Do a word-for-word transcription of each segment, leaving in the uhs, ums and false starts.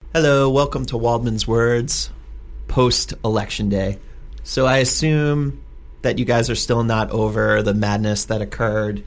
Hello, welcome to Waldman's Words, post-election day. So I assume that you guys are still not over the madness that occurred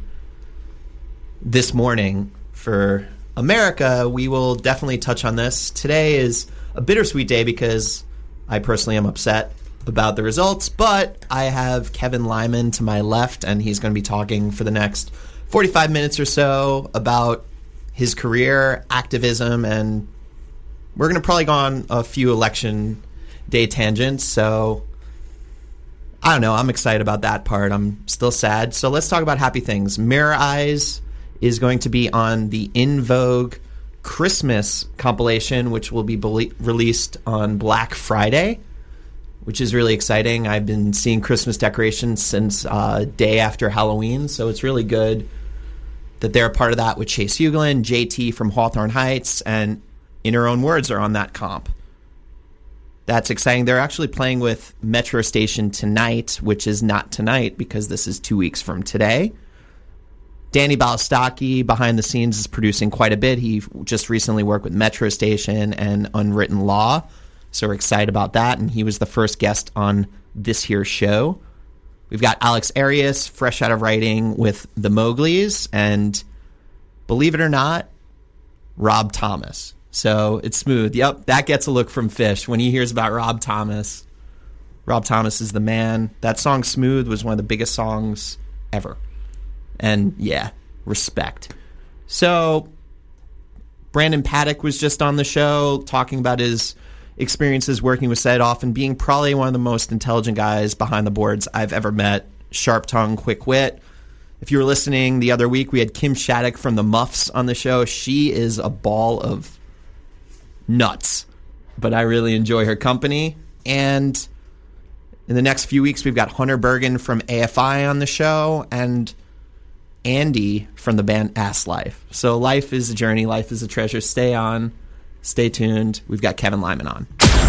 this morning for America. We will definitely touch on this. Today is a bittersweet day because I personally am upset about the results, but I have Kevin Lyman to my left, and he's going to be talking for the next forty-five minutes or so about his career, activism, and we're going to probably go on a few election day tangents, so I don't know. I'm excited about that part. I'm still sad. So let's talk about happy things. Mirror Eyes is going to be on the In Vogue Christmas compilation, which will be be- released on Black Friday, which is really exciting. I've been seeing Christmas decorations since uh, day after Halloween, so it's really good that they're a part of that with Chase Uglin, J T from Hawthorne Heights, and In Her Own Words are on that comp. That's exciting. They're actually playing with Metro Station tonight, which is not tonight because this is two weeks from today. Danny Balastaki, behind the scenes, is producing quite a bit. He just recently worked with Metro Station and Unwritten Law, so we're excited about that, and he was the first guest on this here show. We've got Alex Arias, fresh out of writing with the Mowglis, and believe it or not, Rob Thomas. So it's smooth. Yep, that gets a look from Fish when he hears about Rob Thomas. Rob Thomas is the man. That song, Smooth, was one of the biggest songs ever. And yeah, respect. So Brandon Paddock was just on the show talking about his experiences working with Set Off and being probably one of the most intelligent guys behind the boards I've ever met. Sharp tongue, quick wit. If you were listening the other week, we had Kim Shattuck from the Muffs on the show. She is a ball of nuts, but I really enjoy her company. And in the next few weeks, we've got Hunter Bergen from A F I on the show and Andy from the band Ass Life. So life is a journey, life is a treasure. Stay on, stay tuned. We've got Kevin Lyman on.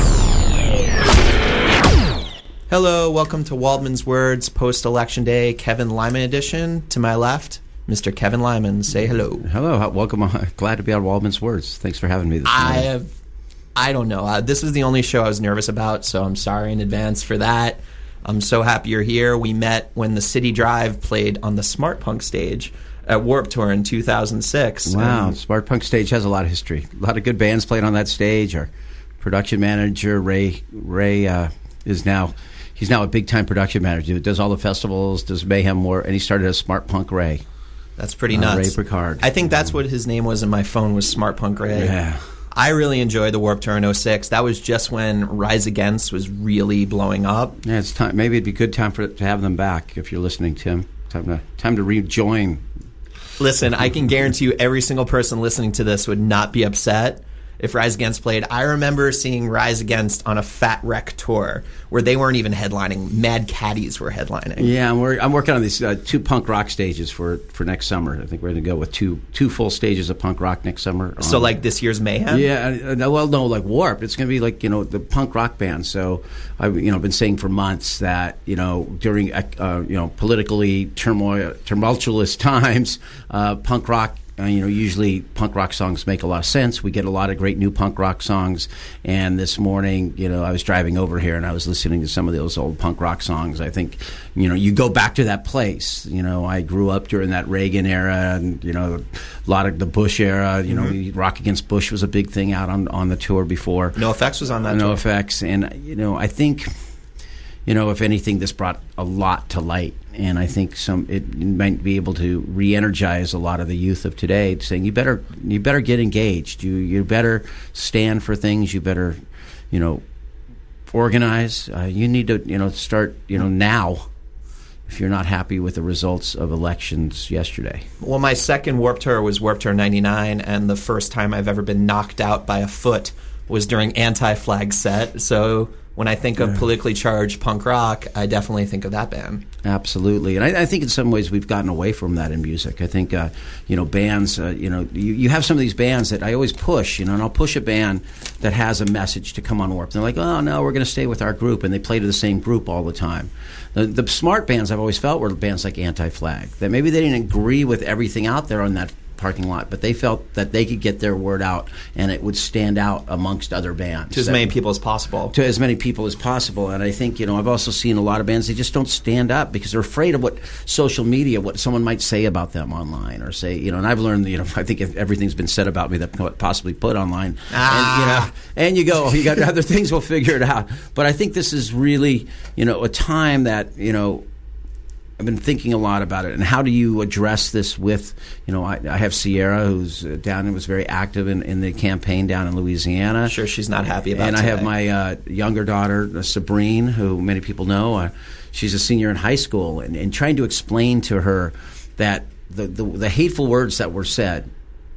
Hello, welcome to Waldman's Words post-election day, Kevin Lyman edition. To my left, Mister Kevin Lyman. Say hello. Hello, welcome. Glad to be on Waldman's Words. Thanks for having me this morning. I have, I don't know. Uh, this is the only show I was nervous about, so I'm sorry in advance for that. I'm so happy you're here. We met when the City Drive played on the Smart Punk stage at Warped Tour in two thousand six. Wow, and Smart Punk stage has a lot of history. A lot of good bands played on that stage. Our production manager, Ray, Ray uh, is now... He's now a big-time production manager. He does all the festivals, does Mayhem War, and he started as Smart Punk Ray. That's pretty nuts. Uh, Ray Picard. I think that's what his name was in my phone, was Smart Punk Ray. Yeah. I really enjoyed the Warped Tour in oh six. That was just when Rise Against was really blowing up. Yeah, it's time. Maybe it'd be a good time for to have them back if you're listening, Tim. Time to time to rejoin. Listen, I can guarantee you every single person listening to this would not be upset if Rise Against played. I remember seeing Rise Against on a Fat Wreck tour where they weren't even headlining. Mad Caddies were headlining. Yeah, I'm, I'm working on these uh, two punk rock stages for, for next summer. I think we're going to go with two two full stages of punk rock next summer. So um, like this year's Mayhem? Yeah, uh, well, no, like Warped. It's going to be like, you know, the punk rock band. So I've you know been saying for months that, you know, during, uh, you know, politically turmoil, tumultuous times, uh, punk rock, Uh, you know, usually punk rock songs make a lot of sense. We get a lot of great new punk rock songs. And this morning, you know, I was driving over here and I was listening to some of those old punk rock songs. I think, you know, you go back to that place. You know, I grew up during that Reagan era and, you know, a lot of the Bush era. You Mm-hmm. know, Rock Against Bush was a big thing out on, on the tour before. NoFX was on that No tour. Effects. And, you know, I think... You know, if anything, this brought a lot to light, and I think some it might be able to re-energize a lot of the youth of today, saying you better you better get engaged, you you better stand for things, you better, you know, organize. Uh, you need to you know start you know now. If you're not happy with the results of elections yesterday. Well, my second Warped Tour was Warped Tour ninety-nine, and the first time I've ever been knocked out by a foot was during Anti-Flag Set. So when I think of yeah. politically charged punk rock, I definitely think of that band. Absolutely. And I, I think in some ways we've gotten away from that in music. I think, uh, you know, bands, uh, you know, you, you have some of these bands that I always push, you know, and I'll push a band that has a message to come on Warped. They're like, oh, no, we're going to stay with our group. And they play to the same group all the time. The, the smart bands I've always felt were bands like Anti-Flag, that maybe they didn't agree with everything out there on that parking lot, but they felt that they could get their word out and it would stand out amongst other bands. To as many people as possible. To as many people as possible. And I think, you know, I've also seen a lot of bands, they just don't stand up because they're afraid of what social media, what someone might say about them online or say, you know, and I've learned, you know, I think everything's been said about me that could possibly put online. Ah. And, you know, and you go, oh, you got other things, we'll figure it out. But I think this is really, you know, a time that, you know, I've been thinking a lot about it, and how do you address this with, you know, I, I have Sierra, who's down and was very active in, in the campaign down in Louisiana. I'm sure she's not happy about it. And today. I have my uh, younger daughter, uh, Sabrine, who many people know. Uh, she's a senior in high school, and, and trying to explain to her that the, the, the hateful words that were said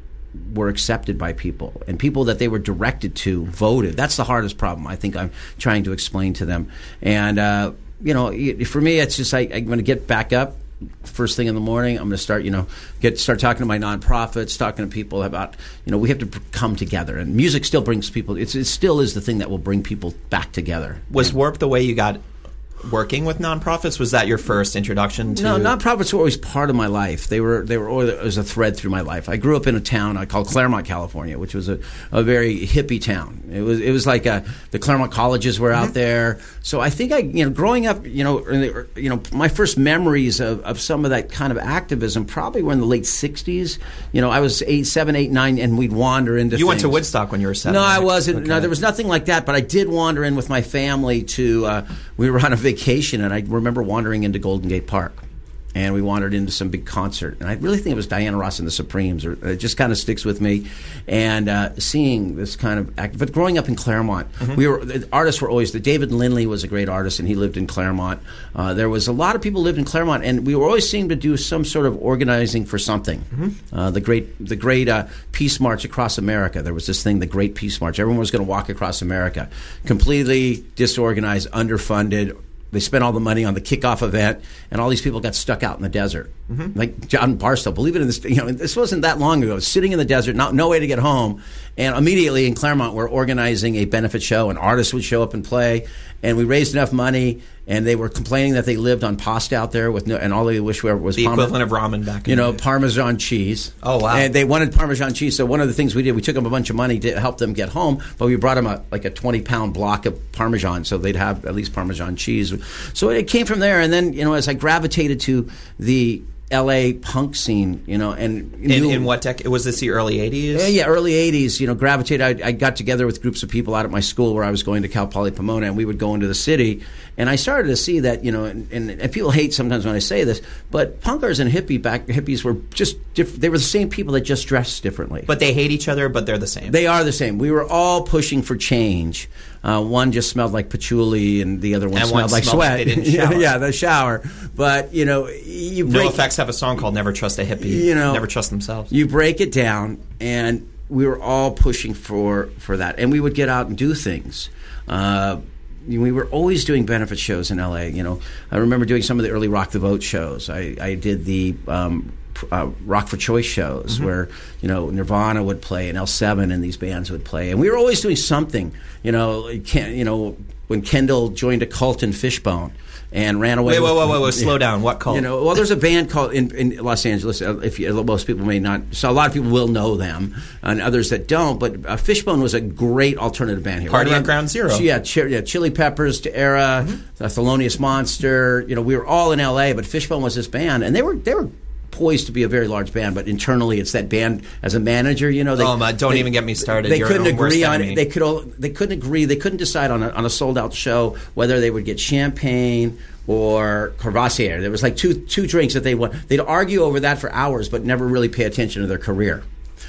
were accepted by people, and people that they were directed to voted. That's the hardest problem I think I'm trying to explain to them. And, uh, you know, for me, it's just I, I'm going to get back up first thing in the morning. I'm going to start, you know, get start talking to my nonprofits, talking to people about, you know, we have to come together. And music still brings people. It's, it still is the thing that will bring people back together. Was and, Warp the way you got working with nonprofits? Was that your first introduction to? No, nonprofits were always part of my life. They were they were always as a thread through my life. I grew up in a town I called Claremont, California, which was a, a very hippie town. It was it was like a, the Claremont colleges were out mm-hmm. there. So I think I you know growing up, you know, the, you know, my first memories of, of some of that kind of activism probably were in the late sixties. You know, I was eight, seven, eight, nine, and we'd wander into. You things. went to Woodstock when you were seven. No, right? I wasn't. Okay. No, there was nothing like that. But I did wander in with my family to. Uh, we were on a vacation, and I remember wandering into Golden Gate Park, and we wandered into some big concert, and I really think it was Diana Ross and the Supremes, or it just kind of sticks with me. And uh, seeing this kind of act, but growing up in Claremont, mm-hmm. we were the artists were always. The David Lindley was a great artist, and he lived in Claremont. Uh, there was a lot of people lived in Claremont, and we were always seeing to do some sort of organizing for something. Mm-hmm. Uh, the great, the great uh, Peace March across America. There was this thing, the Great Peace March. Everyone was going to walk across America, completely disorganized, underfunded. They spent all the money on the kickoff event, and all these people got stuck out in the desert. Mm-hmm. Like John Barstow, believe it in this, you know, this wasn't that long ago. Sitting in the desert, not, no way to get home, and immediately in Claremont, we're organizing a benefit show, and artists would show up and play, and we raised enough money, and they were complaining that they lived on pasta out there with no, and all they wished was the parma, equivalent of ramen back in you know, the day. Parmesan cheese. Oh wow! And they wanted Parmesan cheese. So one of the things we did, we took them a bunch of money to help them get home, but we brought them a like a twenty pound block of Parmesan, so they'd have at least Parmesan cheese. So it came from there, and then you know, as I gravitated to the L A punk scene, you know, and in, knew, in what decade was this? The early eighties? Yeah, yeah, early eighties. You know, gravitated. I, I got together with groups of people out at my school where I was going to Cal Poly Pomona, and we would go into the city. And I started to see that, you know, and, and, and people hate sometimes when I say this, but punkers and hippie back hippies were just diff- they were the same people that just dressed differently. But they hate each other, but they're the same. They are the same. We were all pushing for change. Uh, one just smelled like patchouli, and the other one and smelled one like smelled sweat. Like they didn't shower. yeah, the shower. But you know, you break, NoFX have a song called "Never Trust a Hippie." You know, never trust themselves. You break it down, and we were all pushing for for that, and we would get out and do things. Uh, we were always doing benefit shows in L A. You know, I remember doing some of the early Rock the Vote shows. I, I did the um, uh, Rock for Choice shows mm-hmm. where, you know, Nirvana would play and L seven and these bands would play. And we were always doing something. You know, you know when Kendall joined a cult in Fishbone and ran away. Wait, with, wait, wait, wait, wait, slow down. What cult? You know, well, there's a band called in, in Los Angeles. Uh, if you, most people may not, so a lot of people will know them, and others that don't. But uh, Fishbone was a great alternative band here. Party right at Ground Zero. Yeah, ch- yeah, Chili Peppers to Era, mm-hmm. uh, Thelonious Monster. You know, we were all in L A, but Fishbone was this band, and they were they were. poised to be a very large band, but internally it's that band as a manager, you know. They, oh my! Don't they, even get me started. They You're couldn't agree on enemy. it. They could. All, they couldn't agree. They couldn't decide on a, on a sold out show whether they would get champagne or Courvoisier. There was like two two drinks that they want. They'd argue over that for hours, but never really pay attention to their career.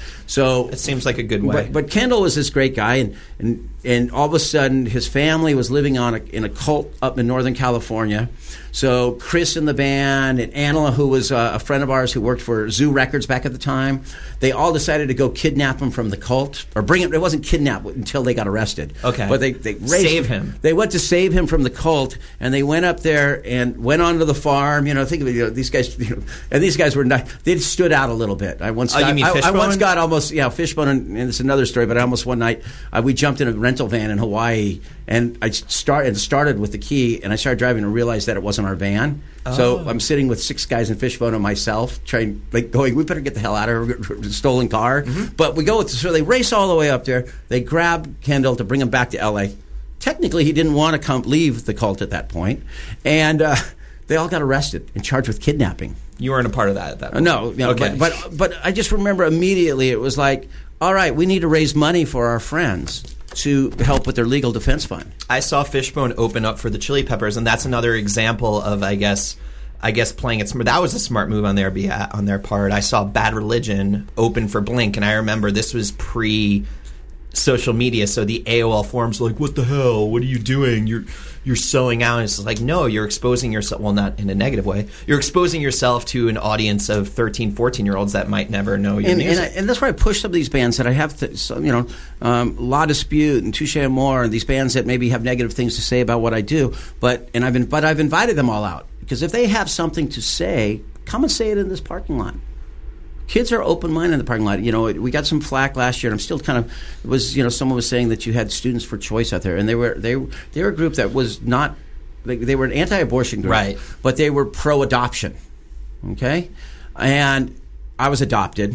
So it seems like a good way. But, but Kendall was this great guy, and, and and all of a sudden his family was living on a, in a cult up in Northern California. So Chris in the band and Angela, who was uh, a friend of ours who worked for Zoo Records back at the time, they all decided to go kidnap him from the cult, or bring him. It wasn't kidnap until they got arrested. Okay, but they they raised, save him. They went to save him from the cult, and they went up there and went onto the farm. You know, think of it. You know, these guys, you know, and these guys were not. They stood out a little bit. I once. Oh, got, you mean I, Fishbone? I once got almost yeah Fishbone, and, and it's another story. But I almost one night uh, we jumped in a rental van in Hawaii, and I start and started with the key, and I started driving and realized that it wasn't in our van. Oh. So I'm sitting with six guys in Fishbone and myself, trying, like, going, we better get the hell out of here, stolen car. Mm-hmm. But we go with, so they race all the way up there. They grab Kendall to bring him back to L A. Technically, he didn't want to come leave the cult at that point. And uh, they all got arrested and charged with kidnapping. You weren't a part of that at that point. No, no okay. but, but but I just remember immediately it was like, all right, we need to raise money for our friends to help with their legal defense fund. I saw Fishbone open up for the Chili Peppers, and that's another example of, I guess, I guess playing it smart. That was a smart move on their behalf, on their part. I saw Bad Religion open for Blink, and I remember this was pre social media, so the A O L forums were like, what the hell? What are you doing? You're you're selling out. And it's like, no, you're exposing yourself, well, not in a negative way. You're exposing yourself to an audience of thirteen, fourteen-year-olds that might never know your and, music. And, I, and that's why I push some of these bands that I have, to, so, you know, um, La Dispute and Touche Amore, and these bands that maybe have negative things to say about what I do. But and I've been, but I've invited them all out, because if they have something to say, come and say it in this parking lot. Kids are open-minded in the parking lot. You know, we got some flack last year, and I'm still kind of it was. You know, someone was saying that you had Students for Choice out there, and they were they they were a group that was not. They, they were an anti-abortion group, right? But they were pro-adoption. Okay, and I was adopted,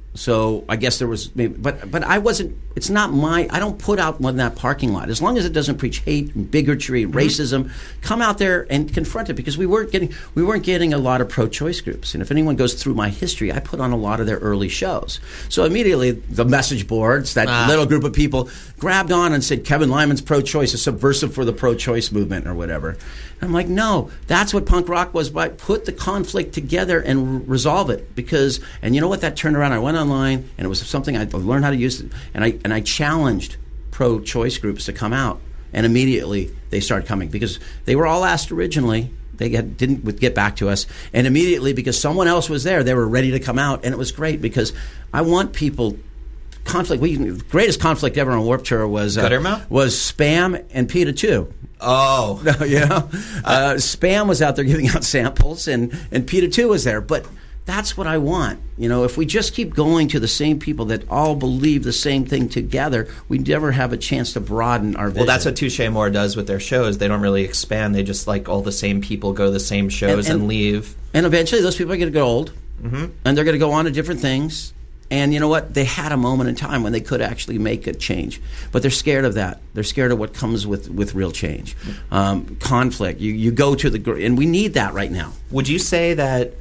so I guess there was. Maybe, but but I wasn't. It's not my. I don't put out one in that parking lot as long as it doesn't preach hate and bigotry and mm-hmm. racism. Come out there and confront it, because we weren't getting we weren't getting a lot of pro-choice groups. And if anyone goes through my history, I put on a lot of their early shows. So immediately the message boards, that ah. little group of people, grabbed on and said Kevin Lyman's pro-choice is subversive for the pro-choice movement or whatever. And I'm like, no, that's what punk rock was. But put the conflict together and r- resolve it. Because and you know what, that turned around. I went online, and it was something I learned how to use, and I. And I challenged pro-choice groups to come out, and immediately they started coming, because they were all asked originally. They had, didn't get back to us, and immediately, because someone else was there, they were ready to come out, and it was great, because I want people. Conflict. We, the greatest conflict ever on Warped Tour was uh, was Spam and Peta two. Oh, you know, uh, Spam was out there giving out samples, and and Peta two was there, but. That's what I want. You know, if we just keep going to the same people that all believe the same thing together, we never have a chance to broaden our vision. Well, that's what Touche Amore does with their shows. They don't really expand. They just, like, all the same people go to the same shows and, and, and leave. And eventually those people are going to get old, mm-hmm. and they're going to go on to different things. And you know what? They had a moment in time when they could actually make a change. But they're scared of that. They're scared of what comes with, with real change. Um, conflict. You, you go to the... And we need that right now. Would you say that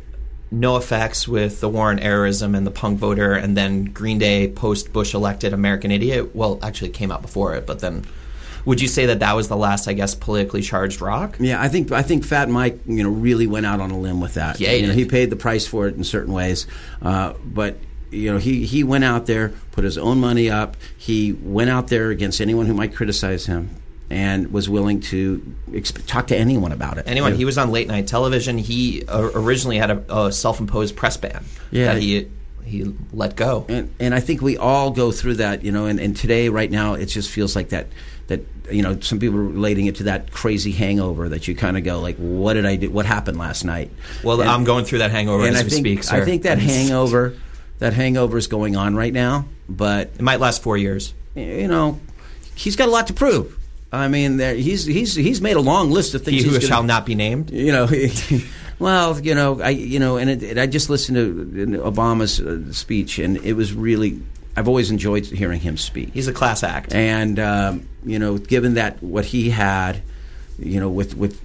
NoFX with the war on errorism and the punk voter, and then Green Day post-Bush elected American Idiot, well, actually it came out before it, but then would you say that that was the last, I guess, politically charged rock? Yeah, I think I think Fat Mike, you know, really went out on a limb with that. Yeah, you know, he he paid the price for it in certain ways, uh, but you know, he he went out there, put his own money up. He went out there against anyone who might criticize him, and was willing to exp- talk to anyone about it. Anyone. He was on late night television. He uh, originally had a, a self-imposed press ban yeah. that he he let go. And and I think we all go through that, you know. And, and today, right now, it just feels like that. That you know, some people are relating it to that crazy hangover that you kind of go like, what did I do? What happened last night? Well, and, I'm going through that hangover as I we think, speak, sir. I think that hangover, that hangover is going on right now, but it might last four years. You know, he's got a lot to prove. I mean, there, he's he's he's made a long list of things. He who he's shall gonna, not be named. You know, well, you know, I you know, and it, it, I just listened to Obama's uh, speech, and it was really. I've always enjoyed hearing him speak. He's a class act, and um, you know, given that what he had, you know, with with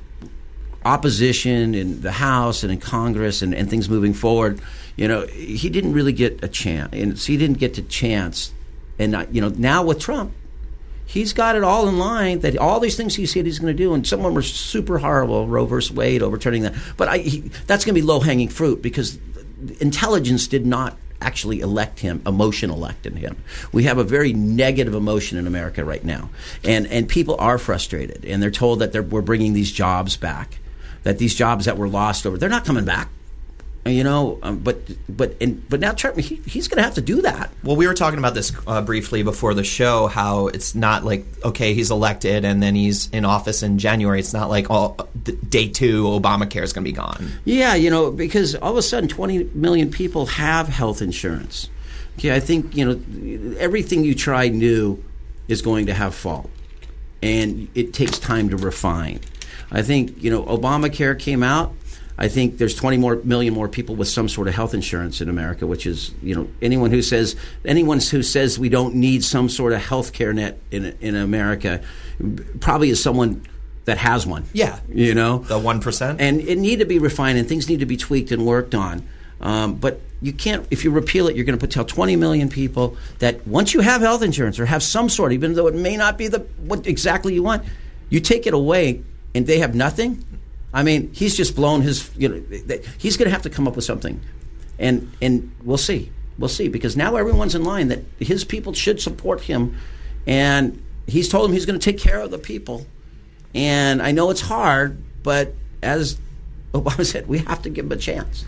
opposition in the House and in Congress and, and things moving forward, you know, he didn't really get a chance, and so he didn't get the chance, and uh, you know, now with Trump. He's got it all in line, that all these things he said he's going to do, and some of them were super horrible, Roe versus Wade, overturning that. But I, he, that's going to be low-hanging fruit, because intelligence did not actually elect him, emotion elected him. We have a very negative emotion in America right now, and and people are frustrated, and they're told that they're, we're bringing these jobs back, that these jobs that were lost over, they're not coming back. You know, um, but but and, but now Trump, he, he's going to have to do that. Well, we were talking about this uh, briefly before the show, how it's not like, okay, he's elected and then he's in office in January. It's not like all day two Obamacare is going to be gone. Yeah, you know, because all of a sudden twenty million people have health insurance. Okay, I think, you know, everything you try new is going to have fault, and it takes time to refine. I think, you know, Obamacare came out. I think there's twenty more million more people with some sort of health insurance in America, which is, you know, anyone who says anyone who says we don't need some sort of health care net in in America probably is someone that has one. Yeah. You know? The one percent. And it need to be refined and things need to be tweaked and worked on. Um, but you can't, if you repeal it, you're going to tell twenty million people that once you have health insurance or have some sort, even though it may not be the what exactly you want, you take it away and they have nothing. I mean, he's just blown his, you know, he's going to have to come up with something. And and we'll see. We'll see. Because now everyone's in line that his people should support him. And he's told them he's going to take care of the people. And I know it's hard, but as Obama said, we have to give him a chance.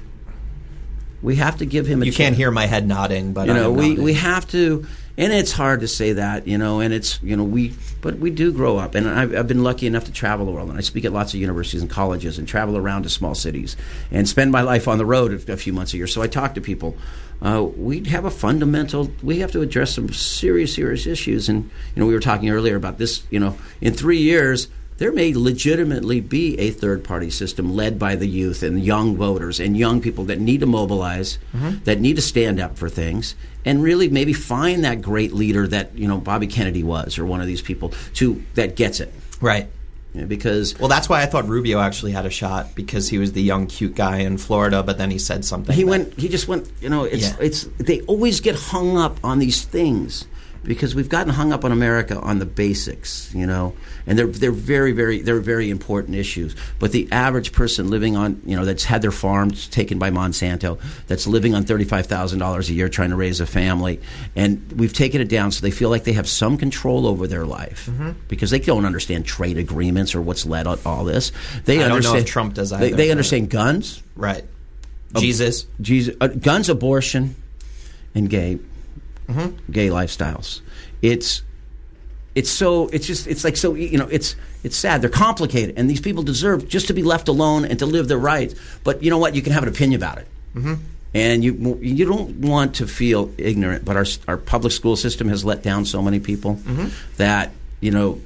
We have to give him a you chance. You can't hear my head nodding, but you know, I am we, nodding. we have to, and it's hard to say that, you know, and it's, you know, we, but we do grow up. And I've, I've been lucky enough to travel the world, and I speak at lots of universities and colleges and travel around to small cities and spend my life on the road a, a few months a year. So I talk to people. Uh, we have a fundamental, we have to address some serious, serious issues. And, you know, we were talking earlier about this, you know, in three years, there may legitimately be a third-party system led by the youth and young voters and young people that need to mobilize, mm-hmm. that need to stand up for things, and really maybe find that great leader that, you know, Bobby Kennedy was, or one of these people to that gets it. Right. Yeah, because well, that's why I thought Rubio actually had a shot, because he was the young, cute guy in Florida, but then he said something. He that, went. He just went. You know, it's yeah. it's. They always get hung up on these things. Because we've gotten hung up on America on the basics, you know, and they're they're very very they're very important issues. But the average person living on, you know, that's had their farms taken by Monsanto, that's living on thirty-five thousand dollars a year trying to raise a family, and we've taken it down so they feel like they have some control over their life, mm-hmm. because they don't understand trade agreements or what's led on all this. They I understand, don't know if Trump does either. They, they understand guns, right? Jesus, uh, Jesus, uh, guns, abortion, and gay. Mm-hmm. Gay lifestyles. It's it's so it's just it's like so you know it's it's sad. They're complicated, and these people deserve just to be left alone and to live their rights. But you know what? You can have an opinion about it, mm-hmm. and you you don't want to feel ignorant. But our our public school system has let down so many people mm-hmm. that you know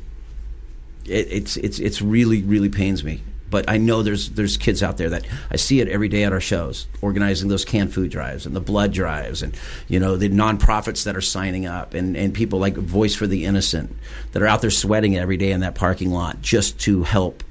it, it's it's it's really really pains me. But I know there's there's kids out there that I see it every day at our shows, organizing those canned food drives and the blood drives, and you know the nonprofits that are signing up, and, and people like Voice for the Innocent that are out there sweating every day in that parking lot just to help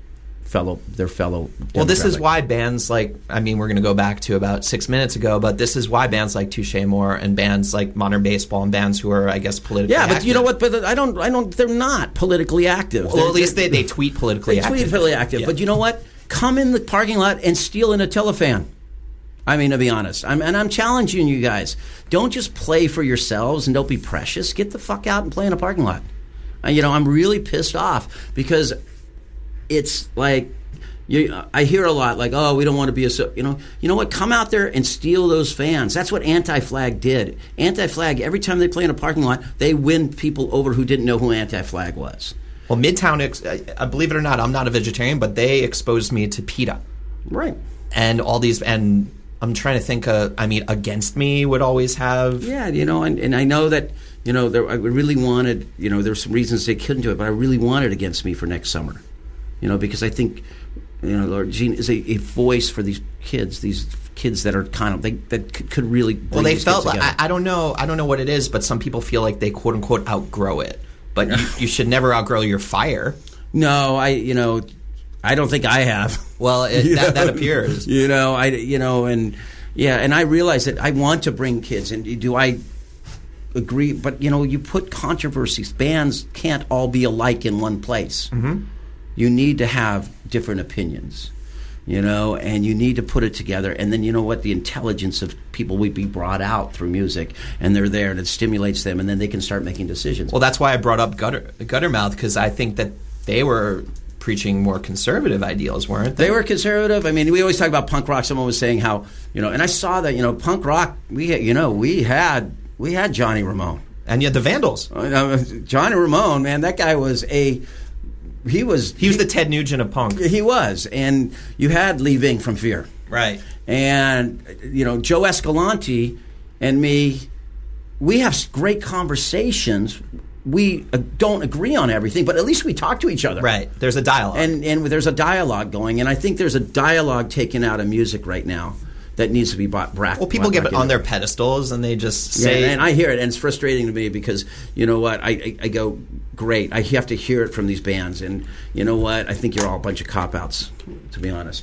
fellow their fellow. Well, this is demographic. why bands like, I mean, we're going to go back to about six minutes ago, but this is why bands like Touche Amore and bands like Modern Baseball and bands who are, I guess, politically yeah, active. but you know what? But I don't. I don't. They're not politically active. Well, They're- at least they, they're- they tweet politically They active. tweet politically active. Yeah. But you know what? Come in the parking lot and steal an Attila fan. I mean, to be honest, I'm, and I'm challenging you guys. Don't just play for yourselves and don't be precious. Get the fuck out and play in a parking lot. Uh, you know, I'm really pissed off because it's like you, I hear a lot like, oh, we don't want to be a, so, you know, you know what? Come out there and steal those fans. That's what Anti-Flag did. Anti-Flag, every time they play in a parking lot, they win people over who didn't know who Anti-Flag was. Well, Midtown, ex- I, believe it or not, I'm not a vegetarian, but they exposed me to PETA. Right. And all these, and I'm trying to think, uh, I mean, Against Me would always have. Yeah, you know, and, and I know that, you know, there, I really wanted, you know, there were some reasons they couldn't do it, but I really wanted Against Me for next summer. You know, because I think, you know, Lord Gene is a, a voice for these kids, these kids that are kind of, they, that could, could really bring Well, they these felt kids like, together. I, I don't know, I don't know what it is, but some people feel like they quote unquote outgrow it. But you, you should never outgrow your fire. No, I, you know, I don't think I have. Well, it, that, that appears. You know, I, you know, and yeah, and I realize that I want to bring kids, and do I agree? But you know, you put controversies. Bands can't all be alike in one place. Mm-hmm. You need to have different opinions, you know, and you need to put it together. And then you know what? The intelligence of people will be brought out through music, and they're there, and it stimulates them, and then they can start making decisions. Well, that's why I brought up Gutter Guttermouth, because I think that they were preaching more conservative ideals, weren't they? They were conservative. I mean, we always talk about punk rock. Someone was saying how, you know, and I saw that, you know, punk rock. We, you know, we had we had Johnny Ramone, and yet the Vandals. uh, Johnny Ramone, man, that guy was a. He was He was the Ted Nugent of punk. He was, and you had Lee Ving from Fear, right? And you know Joe Escalante and me, we have great conversations we uh, don't agree on everything, but at least we talk to each other. Right. There's a dialogue. And and there's a dialogue going, and I think there's a dialogue taken out of music right now that needs to be brought back. Well, people brought get back on in. their pedestals and they just say... Yeah, and I hear it, and it's frustrating to me because, you know what, I, I, I go, great, I have to hear it from these bands, and you know what, I think you're all a bunch of cop-outs, to be honest.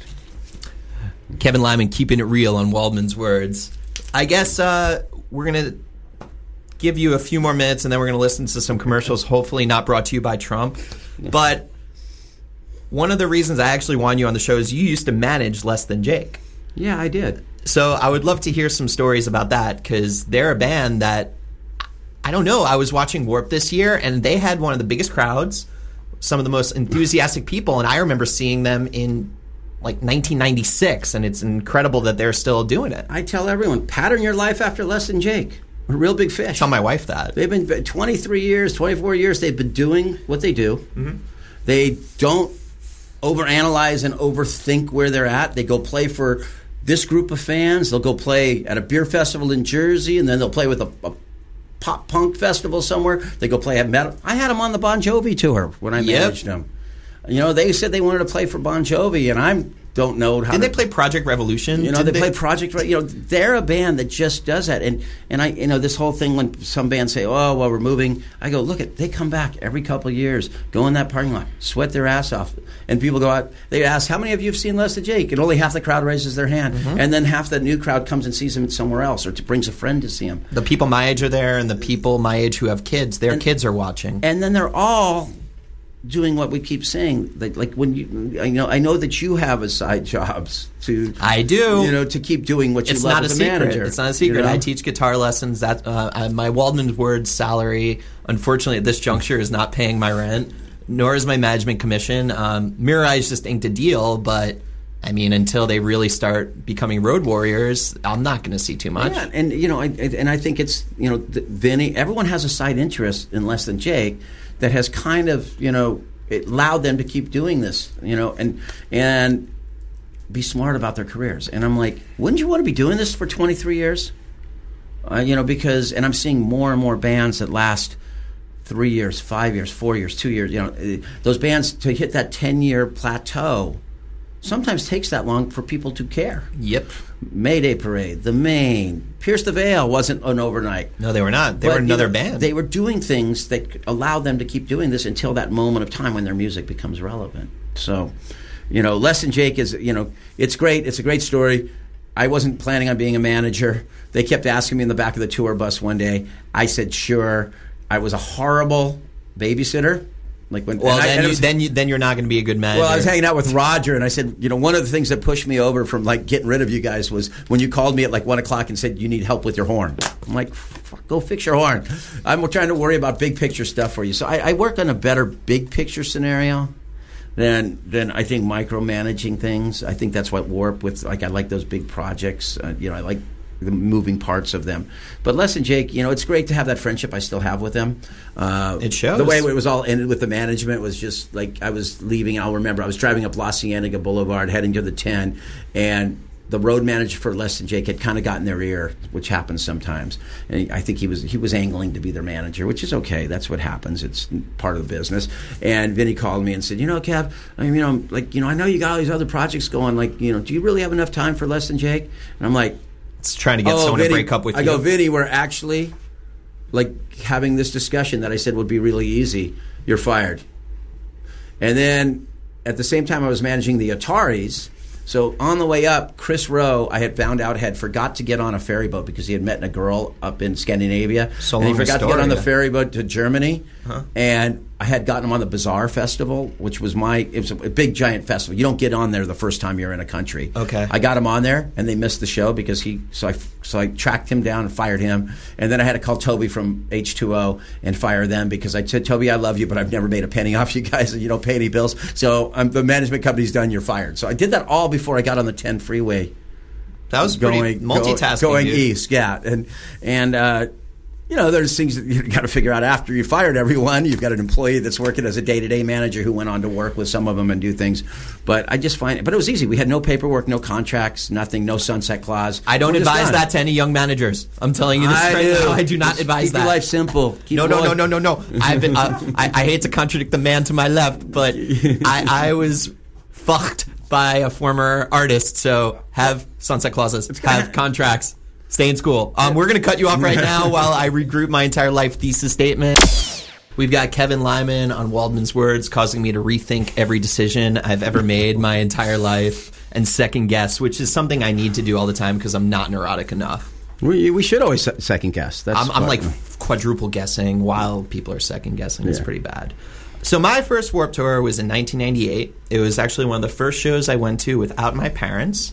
Kevin Lyman keeping it real on Waldman's words. I guess uh, we're going to give you a few more minutes, and then we're going to listen to some commercials, hopefully not brought to you by Trump. But one of the reasons I actually wanted you on the show is you used to manage Less Than Jake. Yeah, I did. So I would love to hear some stories about that, because they're a band that, I don't know, I was watching Warped this year, and they had one of the biggest crowds, some of the most enthusiastic people, and I remember seeing them in like nineteen ninety-six, and it's incredible that they're still doing it. I tell everyone, pattern your life after Less Than Jake. A real big fish. Tell my wife that. They've been twenty-three years, twenty-four years, they've been doing what they do. Mm-hmm. They don't overanalyze and overthink where they're at. They go play for this group of fans. They'll go play at a beer festival in Jersey, and then they'll play with a, a pop punk festival somewhere. They go play at metal. I had them on the Bon Jovi tour when I Yep. managed them. You know, they said they wanted to play for Bon Jovi, and I don't know how. Did to, they play Project Revolution? You know, Did they, play Project. You know, they're a band that just does that. And and I, you know, this whole thing when some bands say, "Oh, well, we're moving," I go, "Look, at they come back every couple of years, go in that parking lot, sweat their ass off, and people go out. They ask, how many of you have seen Less Than Jake?' And only half the crowd raises their hand, Mm-hmm. and then half the new crowd comes and sees them somewhere else, or to, brings a friend to see them. The people my age are there, and the people my age who have kids, their And- kids are watching. And then they're all doing what we keep saying. Like, like when you, I know, I know that you have a side jobs to. I do. You know, to keep doing what you It's love not a as a secret. manager. It's not a secret. you know? I teach guitar lessons. That uh, I- my Waldman's Words salary, unfortunately, at this juncture, is not paying my rent, nor is my management commission. Um, Mirror Eyes just inked a deal, but I mean, until they really start becoming road warriors, I'm not going to see too much. Yeah, and you know, I, and I think it's you know, the, Vinny. Everyone has a side interest in Less Than Jake that has kind of you know it allowed them to keep doing this. You know, and and be smart about their careers. And I'm like, wouldn't you want to be doing this for twenty-three years? Uh, you know, because and I'm seeing more and more bands that last three years, five years, four years, two years. You know, uh, those bands to hit that ten-year plateau sometimes takes that long for people to care. Yep. Mayday Parade, The Maine, Pierce the Veil wasn't an overnight. No, they were not. They But, were another you know, band. They were doing things that allowed them to keep doing this until that moment of time when their music becomes relevant. So, you know, Less Than Jake is, you know, it's great. It's a great story. I wasn't planning on being a manager. They kept asking me in the back of the tour bus one day. I said, sure. I was a horrible babysitter. Like when, well, and I- then, and it you, was- then, you, then you're not going to be a good manager. well, I was hanging out with Roger, and I said, you know, one of the things that pushed me over from like getting rid of you guys was when you called me at like one o'clock and said you need help with your horn. I'm like, fuck, go fix your horn. I'm trying to worry about big picture stuff for you. So I, I work on a better big picture scenario than than I think micromanaging things. I think that's what Warp with like I like those big projects. Uh, you know, I like the moving parts of them. But Les and Jake, you know, it's great to have that friendship I still have with them. Uh, It shows. The way it was all ended with the management was just like I was leaving. I'll remember I was driving up La Cienega Boulevard heading to the ten, and the road manager for Les and Jake had kind of gotten their ear, which happens sometimes. And I think he was he was angling to be their manager, which is okay. That's what happens. It's part of the business. And Vinny called me and said, you know, Kev, I mean, you know, like, you know, I know you got all these other projects going. Like, you know, do you really have enough time for Les and Jake? And I'm like, it's trying to get oh, someone Vinny, to break up with I you. go, Vinny, we're actually like having this discussion that I said would be really easy. You're fired. And then at the same time I was managing the Ataris. So on the way up, Chris Rowe, I had found out, had forgot to get on a ferry boat because he had met a girl up in Scandinavia. So and he long forgot story, to get on the yeah. ferry boat to Germany. Huh. And I had gotten him on the Bazaar Festival, which was my, it was a big giant festival. You don't get on there the first time you're in a country. Okay. I got him on there, and they missed the show because he, so I, so I tracked him down and fired him. And then I had to call Toby from H two O and fire them because I said, Toby, I love you, but I've never made a penny off you guys, and you don't pay any bills. So um, the management company's done, you're fired. So I did that all before I got on the ten freeway. That was pretty Going, multitasking. Going dude. east, yeah. And, and, uh, you know, there's things that you got to figure out after you fired everyone. You've got an employee that's working as a day-to-day manager who went on to work with some of them and do things. But I just find it, but it was easy. We had no paperwork, no contracts, nothing, no sunset clause. I don't We're just advise done. that to any young managers. I'm telling you this I right do. now. I do not Just advise keep that. Keep your life simple. Keep no, no, your no, life- no, no, no. I've been, uh, I, I hate to contradict the man to my left, but I, I was fucked by a former artist. So have sunset clauses, have contracts. Stay in school. Um, we're going to cut you off right now while I regroup my entire life thesis statement. We've got Kevin Lyman on Waldman's Words, causing me to rethink every decision I've ever made my entire life and second guess, which is something I need to do all the time because I'm not neurotic enough. We, we should always se- second guess. That's I'm, I'm what- like quadruple guessing while people are second guessing. It's Yeah. pretty bad. So my first Warped Tour was in nineteen ninety-eight. It was actually one of the first shows I went to without my parents,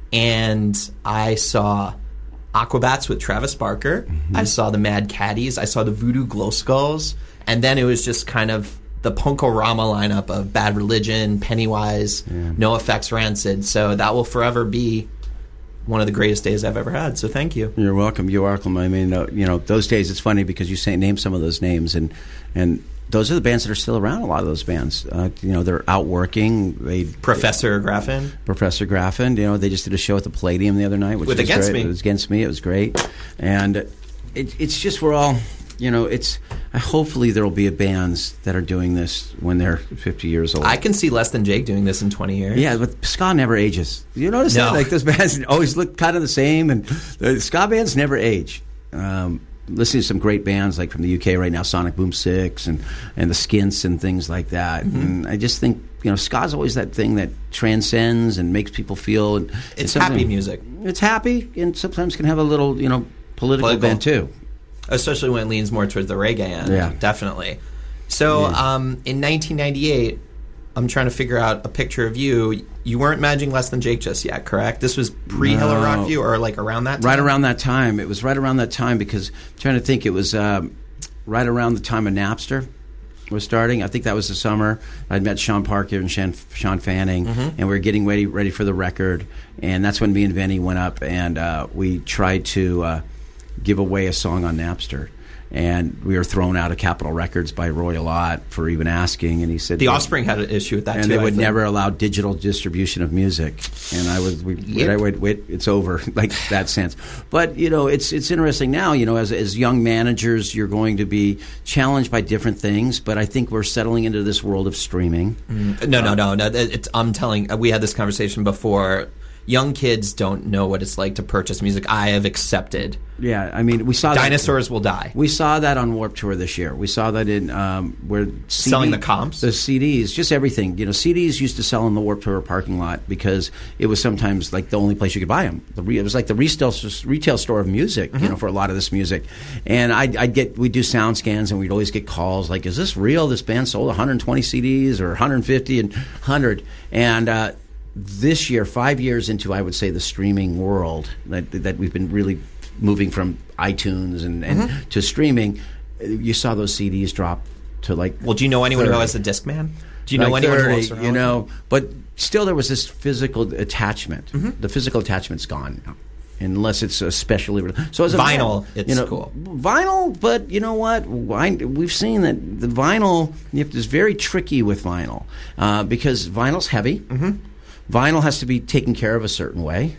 and I saw Aquabats with Travis Barker. Mm-hmm. I saw the Mad Caddies. I saw the Voodoo Glow Skulls. And then it was just kind of the Punkorama lineup of Bad Religion, Pennywise, yeah. NoFX, Rancid. So that will forever be one of the greatest days I've ever had. So thank you. You're welcome. You're welcome. I mean, uh, you know, those days, it's funny because you say name some of those names, and and those are the bands that are still around. A lot of those bands, uh, you know, they're out working. They Professor Graffin, Professor Graffin. You know, they just did a show at the Palladium the other night, which with was Against great. Me. It was Against Me. It was great, and it, it's just we're all. You know, it's uh, hopefully there will be bands that are doing this when they're fifty years old. I can see Less Than Jake doing this in twenty years. Yeah, but ska never ages. You notice No. that? Like those bands always look kind of the same, and the ska bands never age. Um, listening to some great bands like from the U K right now, Sonic Boom Six and and the Skints and things like that. Mm-hmm. And I just think you know ska's always that thing that transcends and makes people feel. And it's happy music. It's happy, and sometimes can have a little you know political, Political. bent too. Especially when it leans more towards the reggae end. Yeah. Definitely. So Yeah. um, in nineteen ninety-eight, I'm trying to figure out a picture of you. You weren't managing Less Than Jake just yet, correct? This was pre-Hello No. Rockview or like around that time? Right around that time. It was right around that time because I'm trying to think. It was um, right around the time of Napster was starting. I think that was the summer. I'd met Sean Parker and Sean, Sean Fanning, Mm-hmm. and we were getting ready ready for the record. And that's when me and Vinny went up and uh, we tried to uh, give away a song on Napster. And we were thrown out of Capitol Records by Roy Lott for even asking. And he said The Offspring had an issue with that and too. they I would think. never allow digital distribution of music. And I was, we, Yep. I would, wait, it's over, like that sense. But you know, it's it's interesting now. You know, as as young managers, you're going to be challenged by different things. But I think we're settling into this world of streaming. Mm. No, no, no, no. It's, I'm telling. We had this conversation before. Young kids don't know what it's like to purchase music. I have accepted. Yeah, I mean, we saw that- Dinosaurs will die. We saw that on Warped Tour this year. We saw that in um, where C D, Selling the comps? the C Ds, just everything. You know, C Ds used to sell in the Warped Tour parking lot because it was sometimes like the only place you could buy them. The re, it was like the retail retail store of music. Mm-hmm. You know, for a lot of this music. And I'd, I'd get we'd do sound scans and we'd always get calls like, "Is this real? This band sold one hundred twenty C Ds or one hundred fifty and one hundred?" And uh, this year, five years into, I would say, the streaming world that that we've been really moving from iTunes and, and Mm-hmm. to streaming, you saw those C Ds drop to like. Well, do you know anyone who thirty. has a Discman? Do you know Like anyone thirty, who walks around you with know, but still there was this physical attachment. Mm-hmm. The physical attachment's gone now, unless it's especially so as a Vinyl, band, it's you know, cool. Vinyl, but you know what? Wine- We've seen that the vinyl you have to, is very tricky with vinyl uh, because vinyl's heavy. Mm-hmm. Vinyl has to be taken care of a certain way.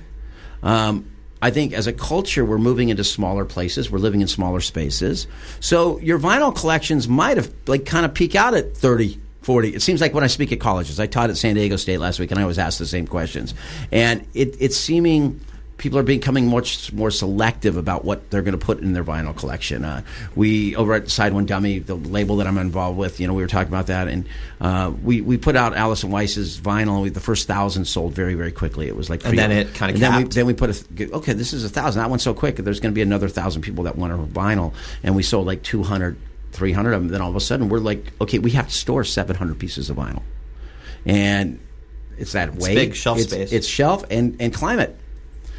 Um, I think as a culture, we're moving into smaller places. We're living in smaller spaces. So your vinyl collections might have like kind of peak out at thirty, forty. It seems like when I speak at colleges, I taught at San Diego State last week, and I always ask the same questions. And it, it's seeming people are becoming much more selective about what they're going to put in their vinyl collection. Uh, we over at Side One Dummy, the label that I'm involved with, you know, we were talking about that, and uh, we we put out Alison Weiss's vinyl. The first thousand sold very very quickly. It was like, And then it kinda and then we, capped. then we put a th- okay, this is a thousand. That one's so quick. There's going to be another thousand people that want a vinyl, and we sold like two hundred, three hundred of them. Then all of a sudden we're like, okay, we have to store seven hundred pieces of vinyl, and it's that weight, big shelf it's, space. It's shelf and and climate.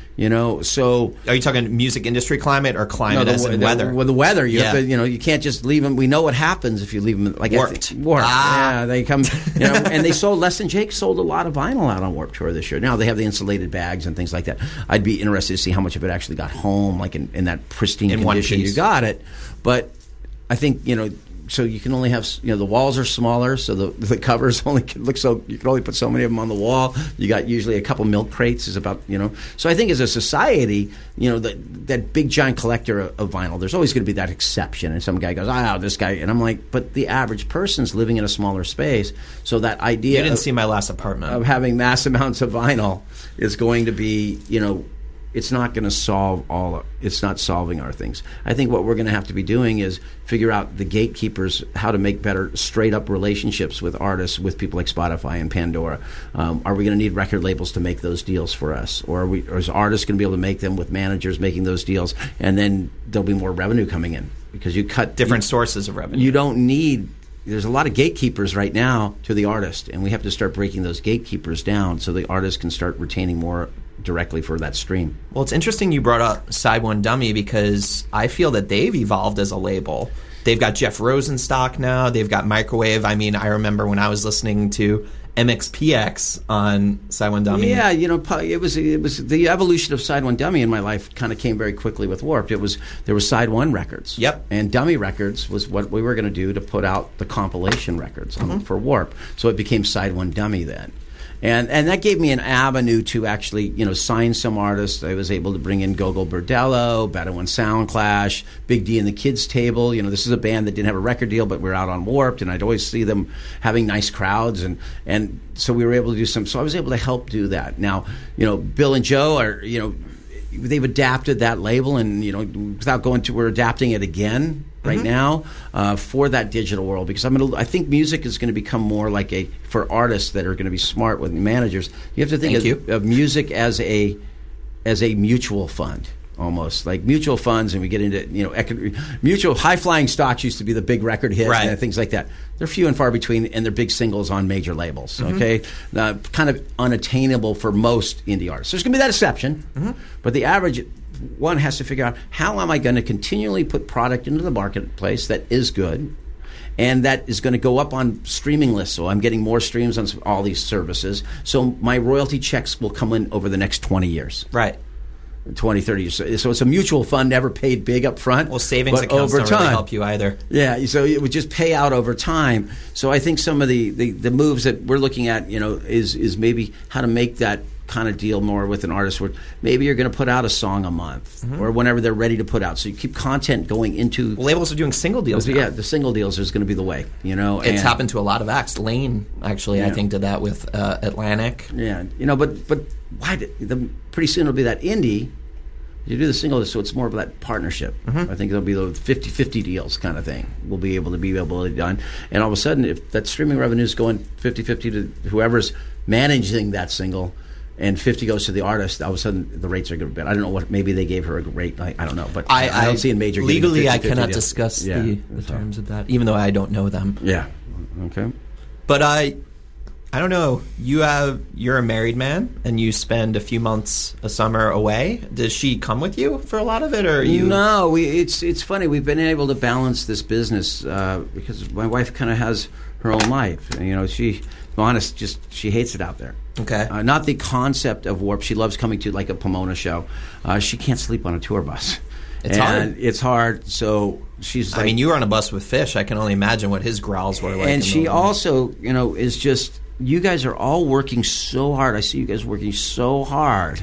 You know, so are you talking music industry climate or climate no, the, as in the, weather? Well, the weather. You yeah. have to, you know, you can't just leave them. We know what happens if you leave them like warped. Warped. Ah. Yeah, they come. You know, and they sold. Less Than Jake sold a lot of vinyl out on Warped Tour this year. Now they have the insulated bags and things like that. I'd be interested to see how much of it actually got home, like in, in that pristine in condition you got it. But I think you know. So you can only have, you know, the walls are smaller, so the the covers only can look so, you can only put so many of them on the wall. You got usually a couple milk crates is about, you know. So I think as a society, you know, that that big giant collector of, of vinyl, there's always going to be that exception. And some guy goes, ah, this guy. And I'm like, but the average person's living in a smaller space. So that idea You didn't of, see my last apartment. of having mass amounts of vinyl is going to be, you know, it's not going to solve all. It's not solving our things. I think what we're going to have to be doing is figure out the gatekeepers, how to make better, straight up relationships with artists, with people like Spotify and Pandora. Um, are we going to need record labels to make those deals for us, or are we? Or is artists going to be able to make them with managers making those deals, and then there'll be more revenue coming in because you cut different you, sources of revenue. You don't need. There's a lot of gatekeepers right now to the artist, and we have to start breaking those gatekeepers down so the artist can start retaining more directly for that stream. Well, it's interesting you brought up Side One Dummy because I feel that they've evolved as a label. They've got Jeff Rosenstock now. They've got Microwave. I mean, I remember when I was listening to M X P X on Side One Dummy. Yeah, you know, it was it was the evolution of Side One Dummy in my life kind of came very quickly with Warped. It was there was Side One Records. Yep. And Dummy Records was what we were going to do to put out the compilation records on, Mm-hmm. for Warped. So it became Side One Dummy then. And and that gave me an avenue to actually, you know, sign some artists. I was able to bring in Gogol Bordello, Bedouin Soundclash, Big D and the Kids Table. You know, this is a band that didn't have a record deal, but we're out on Warped, and I'd always see them having nice crowds, and and so we were able to do some. So I was able to help do that. Now, you know, Bill and Joe are, you know, they've adapted that label, and you know, without going to, we're adapting it again right mm-hmm. now uh, for that digital world, because I'm gonna, I think music is going to become more like a, for artists that are going to be smart with managers. You have to think of, of music as a as a mutual fund. Almost like mutual funds, and we get into, you know, eco- mutual high flying stocks used to be the big record hits right. and things like that. They're few and far between, and they're big singles on major labels. Mm-hmm. Okay, uh, kind of unattainable for most indie artists. There's going to be that exception, mm-hmm. but the average one has to figure out, how am I going to continually put product into the marketplace that is good, and that is going to go up on streaming lists. So I'm getting more streams on all these services. So my royalty checks will come in over the next twenty years. Right. twenty, thirty years. So it's a mutual fund, never paid big up front. Well, savings accounts over don't time. really help you either. Yeah, so it would just pay out over time. So I think some of the, the, the moves that we're looking at, you know, is is maybe how to make that kind of deal more with an artist where maybe you're going to put out a song a month mm-hmm. or whenever they're ready to put out. So you keep content going into... Well, labels are doing single deals now. Yeah, the single deals is going to be the way, you know. It's and, happened to a lot of acts. Lane, actually, yeah. I think, did that with uh, Atlantic. Yeah, you know, but but why? Did, the, pretty soon it'll be that indie... You do the single, so it's more of that partnership. Mm-hmm. I think there'll be the fifty-fifty deals kind of thing. We'll be able to be able to done. And all of a sudden, if that streaming revenue is going fifty-fifty to whoever's managing that single, and fifty goes to the artist, all of a sudden the rates are going to be better. I don't know what, maybe they gave her a rate. I, I don't know. But I, I don't see in major legally, I cannot deals. discuss yeah, the, the terms of that, even though I don't know them. Yeah. Okay. But I... I don't know. You have you're a married man, and you spend a few months a summer away. Does she come with you for a lot of it, or are you? No, we, it's it's funny. We've been able to balance this business uh, because my wife kind of has her own life. And, you know, she, honest, just she hates it out there. Okay. Uh, not the concept of Warp. She loves coming to like a Pomona show. Uh, she can't sleep on a tour bus. It's and hard. It's hard. So she's. Like, I mean, you were on a bus with Fish. I can only imagine what his growls were like. And she also, you know, is just. You guys are all working so hard. I see you guys working so hard.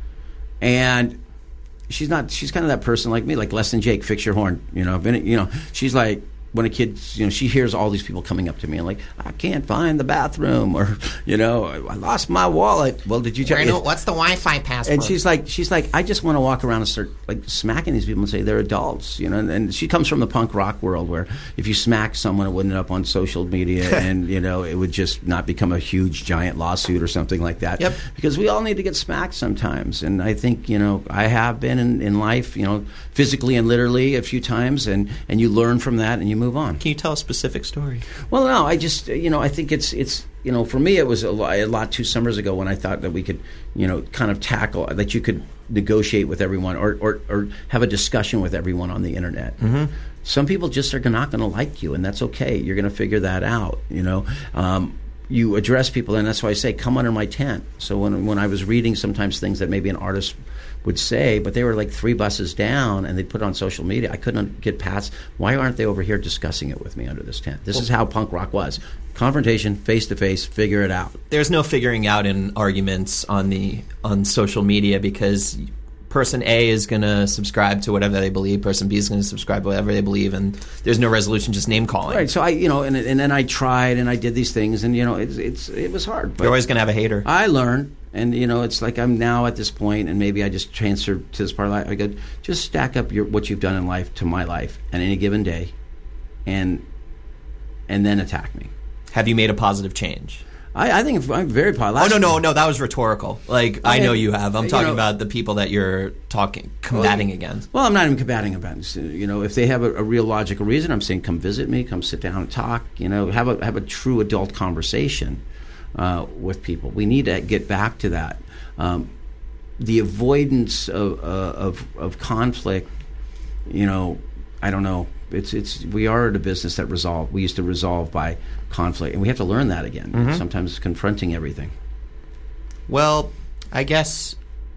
And she's not, she's kind of that person like me, like Less Than Jake, fix your horn. You know, been, you know, she's like, when a kid, you know, she hears all these people coming up to me and like, I can't find the bathroom, or, you know, I lost my wallet. Well, did you check? Know, what's the Wi-Fi password? And she's like, she's like, I just want to walk around and start like smacking these people and say they're adults, you know. And, and she comes from the punk rock world where if you smack someone, it wouldn't end up on social media, and you know, it would just not become a huge giant lawsuit or something like that. Yep. Because we all need to get smacked sometimes, and I think, you know, I have been in, in life, you know, physically and literally a few times, and and you learn from that and you move on. Can you tell a specific story? Well, no, I just, you know, I think it's, it's you know, for me it was a lot, a lot two summers ago when I thought that we could, you know, kind of tackle, that you could negotiate with everyone or, or, or have a discussion with everyone on the internet. Mm-hmm. Some people just are not going to like you, and that's okay. You're going to figure that out, you know. Um, you address people, and that's why I say, come under my tent. So when when I was reading sometimes things that maybe an artist would say, but they were like three buses down, and they'd put it on social media, I couldn't get past, why aren't they over here discussing it with me under this tent? This well, is how punk rock was. Confrontation, face-to-face, figure it out. There's no figuring out in arguments on the on social media because person A is going to subscribe to whatever they believe, person B is going to subscribe to whatever they believe, and there's no resolution, just name-calling. Right, so I, you know, and, and then I tried, and I did these things, and, you know, it's, it's it was hard. But you're always going to have a hater. I learned, and, you know, it's like I'm now at this point, and maybe I just transferred to this part of life. I go, just stack up your what you've done in life to my life on any given day, and and then attack me. Have you made a positive change? I, I think I'm very positive. Oh, no, no, no, that was rhetorical. Like, I, I know you have. I'm talking know, about the people that you're talking, combating well, against. Well, I'm not even combating against. You know, if they have a, a real logical reason, I'm saying come visit me, come sit down and talk, you know, have a have a true adult conversation uh, with people. We need to get back to that. Um, the avoidance of, uh, of of conflict, you know, I don't know. It's it's we are in a business that resolve. We used to resolve by conflict, and we have to learn that again. Mm-hmm. Sometimes confronting everything. Well, I guess.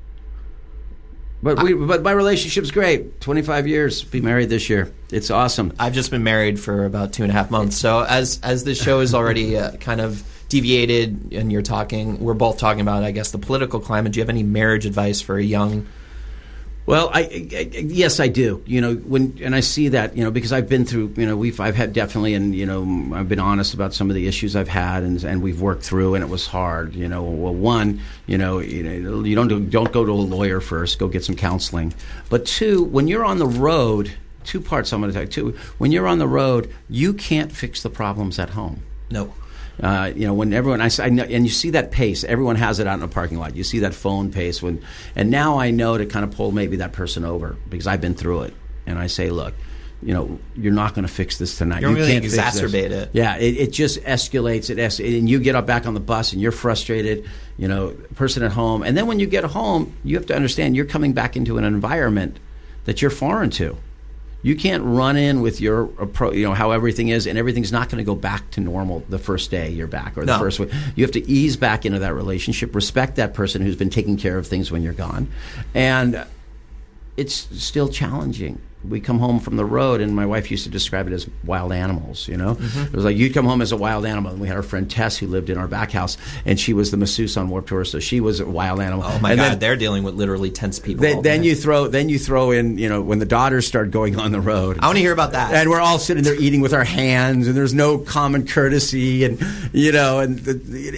But we I, but my relationship's great. twenty-five years. Be married this year. It's awesome. I've just been married for about two and a half months. So as as this show is already uh, kind of deviated, and you're talking, we're both talking about, I guess, the political climate. Do you have any marriage advice for a young? Well, I, I yes, I do. You know, when and I see that, you know, because I've been through, you know, we've I've had definitely, and you know, I've been honest about some of the issues I've had, and and we've worked through, and it was hard. You know, well, one, you know, you know, you don't do, don't go to a lawyer first, go get some counseling. But two, when you're on the road, two parts I'm going to tell you. Two, when you're on the road, you can't fix the problems at home. No. Uh, you know, when everyone, I, I know, and you see that pace, everyone has it out in the parking lot. You see that phone pace. When, and now I know to kind of pull maybe that person over because I've been through it. And I say, look, you know, you're not going to fix this tonight. You're you really can't exacerbate it. Yeah, it, it just escalates. It es- and you get up back on the bus and you're frustrated, you know, person at home. And then when you get home, you have to understand you're coming back into an environment that you're foreign to. You can't run in with your approach, you know, how everything is, and everything's not going to go back to normal the first day you're back or the no. first week. You have to ease back into that relationship, respect that person who's been taking care of things when you're gone. And it's still challenging. We come home from the road, and my wife used to describe it as wild animals, you know? Mm-hmm. It was like you'd come home as a wild animal. And we had our friend Tess who lived in our back house, and she was the masseuse on Warped Tour, so she was a wild animal. Oh, my and God, then, they're dealing with literally tense people. Then, then you throw then you throw in, you know, when the daughters start going on the road. I want to hear about that. And we're all sitting there eating with our hands, and there's no common courtesy, and, you know, and the,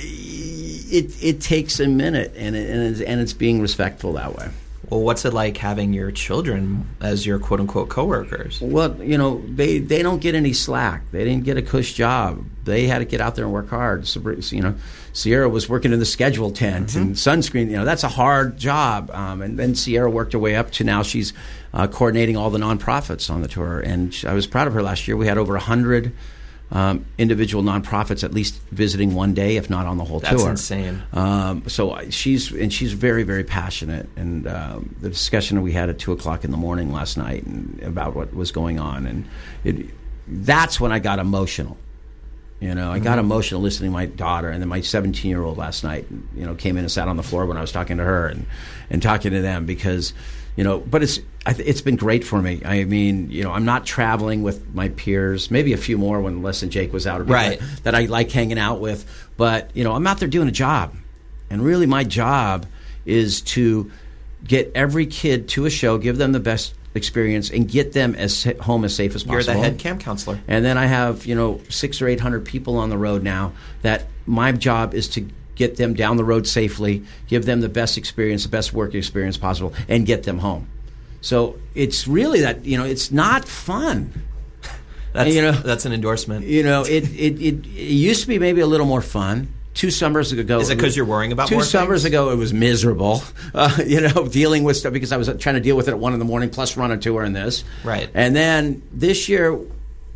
it, it, it takes a minute, and, it, and, it's, and it's being respectful that way. Well, what's it like having your children as your quote-unquote coworkers? Well, you know, they, they don't get any slack. They didn't get a cush job. They had to get out there and work hard. So, you know, Sierra was working in the schedule tent mm-hmm. and sunscreen. You know, that's a hard job. Um, and then Sierra worked her way up to now she's uh, coordinating all the nonprofits on the tour. And I was proud of her last year. We had over one hundred Um, individual nonprofits at least visiting one day, if not on the whole That's tour. That's insane. Um, so she's and she's very, very passionate. And um, the discussion we had at two o'clock in the morning last night and about what was going on, and it, that's when I got emotional. You know, I got mm-hmm. emotional listening to my daughter, and then my seventeen-year-old last night, you know, came in and sat on the floor when I was talking to her and, and talking to them because, you know, but it's I th- it's been great for me. I mean, you know, I'm not traveling with my peers, maybe a few more when Les and Jake was out, or right. that, that I like hanging out with. But, you know, I'm out there doing a job. And really my job is to get every kid to a show, give them the best experience, and get them as home as safe as possible. You're the head camp counselor. And then I have, you know, six or eight hundred people on the road now that my job is to get them down the road safely, give them the best experience, the best work experience possible, and get them home. So it's really that, you know, it's not fun. That's, you know, that's an endorsement. You know, it, it, it, it used to be maybe a little more fun. Two summers ago. Is it because you're worrying about two more summers things? ago, it was miserable. Uh, you know, dealing with stuff because I was trying to deal with it at one in the morning, plus run a tour and this. Right. And then this year,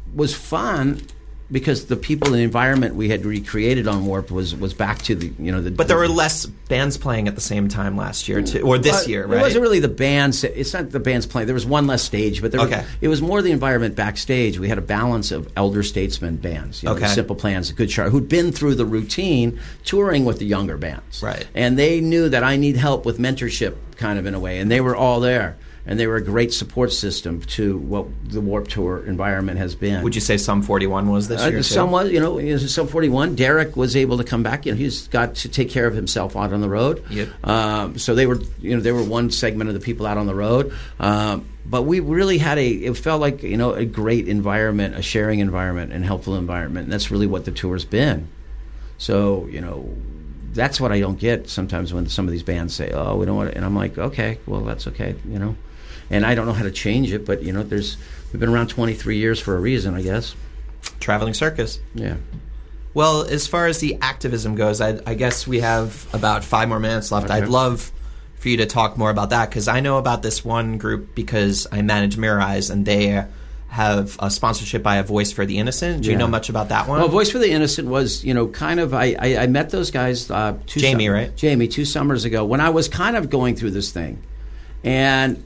was fun because the people and the environment we had recreated on Warped was, was back to the, you know, the... But there the, were less bands playing at the same time last year, too, or this uh, year, right? It wasn't really the bands. It's not the bands playing. There was one less stage, but there okay. was, it was more the environment backstage. We had a balance of elder statesmen bands, you know, okay. Simple Plans, Good Charlotte, who'd been through the routine touring with the younger bands. Right. And they knew that I need help with mentorship, kind of in a way, and they were all there. And they were a great support system to what the Warped Tour environment has been. Would you say Sum forty-one was this year? Uh, somewhat, you know, Sum forty-one. Derek was able to come back. You know, he's got to take care of himself out on the road. Yep. Um, so they were, you know, they were one segment of the people out on the road. Um, but we really had a. It felt like, you know, a great environment, a sharing environment, and helpful environment. And that's really what the tour's been. So, you know, that's what I don't get sometimes when some of these bands say, "Oh, we don't want to," and I'm like, "Okay, well, that's okay," you know. And I don't know how to change it, but, you know, there's we've been around twenty-three years for a reason, I guess. Traveling circus. Yeah. Well, as far as the activism goes, I, I guess we have about five more minutes left. Okay. I'd love for you to talk more about that, because I know about this one group because I manage Mirror Eyes, and they have a sponsorship by A Voice for the Innocent. Do you Yeah. know much about that one? Well, Voice for the Innocent was, you know, kind of, I, I, I met those guys. Uh, two Jamie, sum- right? Jamie, two summers ago, when I was kind of going through this thing. And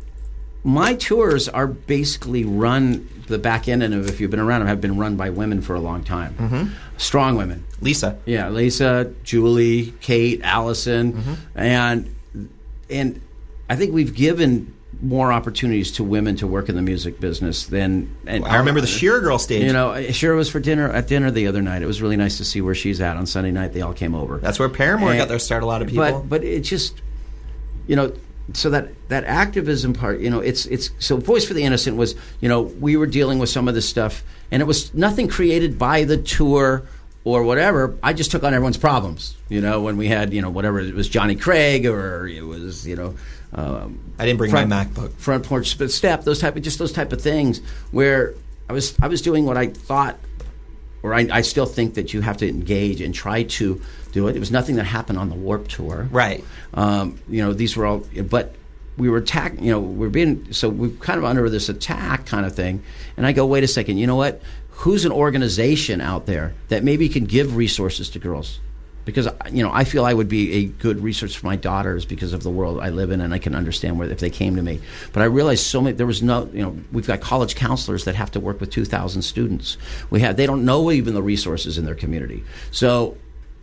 my tours are basically run, the back end of, if you've been around them, have been run by women for a long time. Mm-hmm. Strong women. Lisa. Yeah, Lisa, Julie, Kate, Allison. Mm-hmm. And and I think we've given more opportunities to women to work in the music business than... And I remember the Shearer Girl stage. You know, Shearer was for dinner at dinner the other night. It was really nice to see where she's at on Sunday night. They all came over. That's where Paramore And- got their start, a lot of people. But but it just, you know, so that that activism part, you know, it's it's so Voice for the Innocent was, you know, we were dealing with some of this stuff, and it was nothing created by the tour or whatever. I just took on everyone's problems, you know, when we had, you know, whatever, it was Johnny Craig, or it was, you know, um, I didn't bring front, my MacBook. Front porch step, those type of just those type of things where I was I was doing what I thought, or I, I still think that you have to engage and try to do it. It was nothing that happened on the Warped Tour, Right. Um, you know, these were all, but we were attacked. You know, we're being so we're kind of under this attack kind of thing. And I go, wait a second. You know what? Who's an organization out there that maybe can give resources to girls? Because, you know, I feel I would be a good resource for my daughters because of the world I live in, and I can understand where if they came to me. But I realized so many. There was no, you know, we've got college counselors that have to work with two thousand students. We have they don't know even the resources in their community. So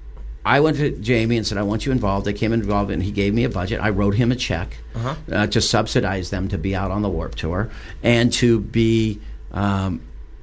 I went to Jamie and said, I want you involved. They came involved, and he gave me a budget. I wrote him a check uh-huh. uh, to subsidize them to be out on the Warped Tour and to be um,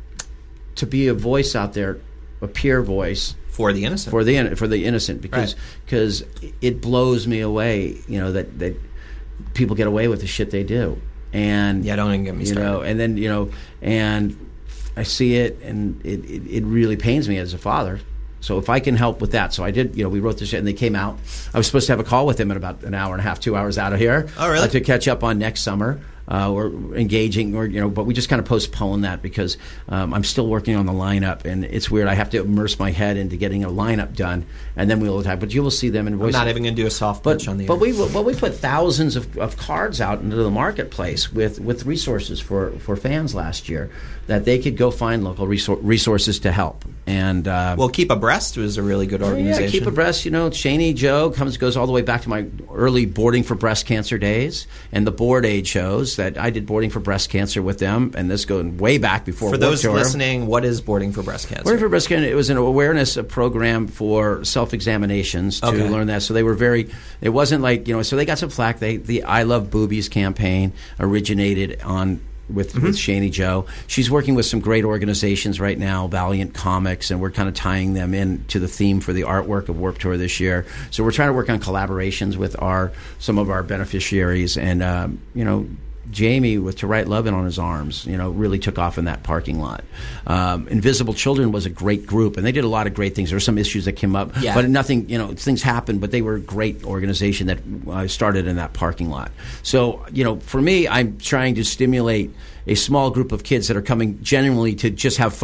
to be a voice out there, a peer voice for the innocent. For the for the innocent, because because right. it blows me away, you know, that, that people get away with the shit they do, and yeah, don't even get me you started. know, and then you know, and I see it, and it, it, it really pains me as a father. So if I can help with that, so I did. You know, we wrote this, and they came out. I was supposed to have a call with them in about an hour and a half, two hours out of here. Oh, really? Uh, to catch up on next summer. Uh, we're engaging, or you know, but we just kind of postponed that because um, I'm still working on the lineup, and it's weird. I have to immerse my head into getting a lineup done, and then we will attack. But you will see them in voice. I'm not even going to do a soft pitch but, on the. But air. we but we put thousands of, of cards out into the marketplace with, with resources for, for fans last year that they could go find local resor- resources to help. And uh, well, Keep Abreast was a really good organization. Yeah, Keep Abreast. You know, Shani Joe comes goes all the way back to my early boarding for breast cancer days and the board aid shows that I did boarding for breast cancer with them, and this going way back before. For those Tour. listening, what is Boarding for Breast Cancer? Boarding for breast cancer, it was an awareness program for self-examinations to okay. learn that. So they were very. It wasn't like you know. So they got some flack. They the I Love Boobies campaign originated on. With, mm-hmm. with Shani Joe. She's working with some great organizations right now, Valiant Comics, and we're kind of tying them in to the theme for the artwork of Warped Tour this year. So we're trying to work on collaborations with our some of our beneficiaries. And, um, you know, Jamie with To Write Love In on his arms, you know, really took off in that parking lot. Um, Invisible Children was a great group, and they did a lot of great things. There were some issues that came up, yeah. but nothing, you know, things happened, but they were a great organization that uh, started in that parking lot. So, you know, for me, I'm trying to stimulate a small group of kids that are coming genuinely to just have fun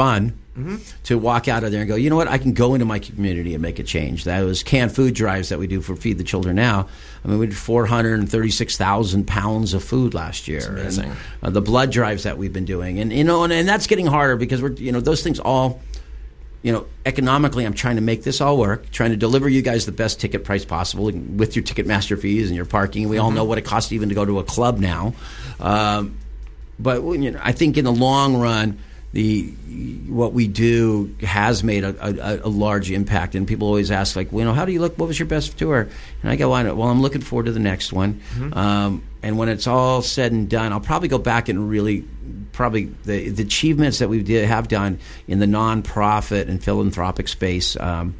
Mm-hmm. To walk out of there and go, you know what, I can go into my community and make a change. Those canned food drives that we do for Feed the Children Now, I mean, we did four hundred thirty-six thousand pounds of food last year. That's amazing. And, uh, the blood drives that we've been doing. And, you know, and, and that's getting harder because we're, you know, those things all, you know, economically, I'm trying to make this all work, trying to deliver you guys the best ticket price possible with your Ticketmaster fees and your parking. We mm-hmm. all know what it costs even to go to a club now. Um, but, you know, I think in the long run, The what we do has made a, a, a large impact, and people always ask, like, well, you know, how do you look? What was your best tour? And I go, well, I'm looking forward to the next one. Mm-hmm. Um, and when it's all said and done, I'll probably go back and really, probably the, the achievements that we did have done in the nonprofit and philanthropic space. Um,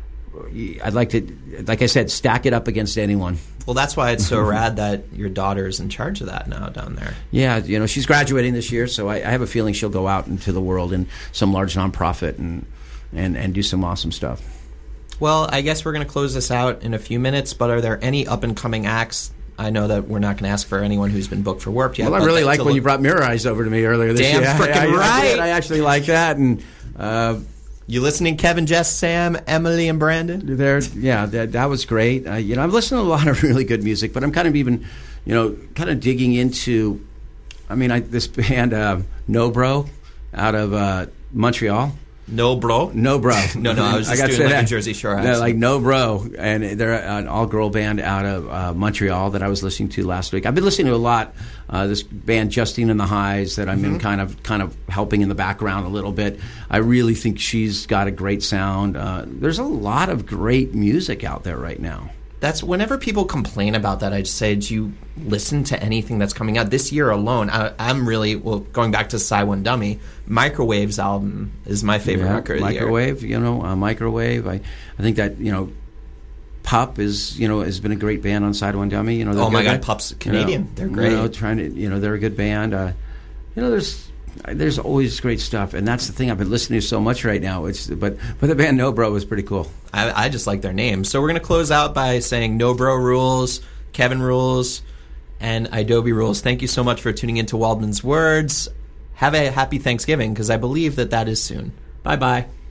I'd like to, like I said, stack it up against anyone. Well, that's why it's so rad that your daughter's in charge of that now down there. Yeah, you know, she's graduating this year, so I, I have a feeling she'll go out into the world in some large nonprofit and and, and do some awesome stuff. Well, I guess we're going to close this out in a few minutes, but are there any up-and-coming acts? I know that we're not going to ask for anyone who's been booked for Warped yet. Well, I really like when look- you brought Mirror Eyes over to me earlier this Damn year. Damn freaking I, right! I, I, I actually like that, and... Uh, You listening, Kevin, Jess, Sam, Emily, and Brandon? There, yeah, that, that was great. Uh, you know, I'm listening to a lot of really good music, but I'm kind of even, you know, kind of digging into. I mean, I, this band, uh, No Bro, out of uh, Montreal. No Bro? No Bro. no, no, I was just I doing like that. a Jersey Shore accent. They're like No Bro, and they're an all-girl band out of uh, Montreal that I was listening to last week. I've been listening to a lot. Uh, this band, Justine and the Highs, that I'm mm-hmm. in kind of kind of helping in the background a little bit. I really think she's got a great sound. Uh, there's a lot of great music out there right now. That's whenever people complain about that, I just say, do you listen to anything that's coming out this year alone? I, I'm really well going back to Psy One Dummy. Microwave's album is my favorite yeah, record. Microwave, of the year. you know, uh, Microwave. I, I think that you know, Pup is you know has been a great band on Side One Dummy. You know, oh my God, Pup's Canadian. You know, they're great. You know, trying to you know they're a good band. Uh, you know, there's. There's always great stuff, and that's the thing I've been listening to so much right now. It's but but the band No Bro was pretty cool. I, I just like their name. So we're going to close out by saying No Bro rules, Kevin rules, and Adobe rules. Thank you so much for tuning into Waldman's Words. Have a happy Thanksgiving, because I believe that that is soon. Bye-bye.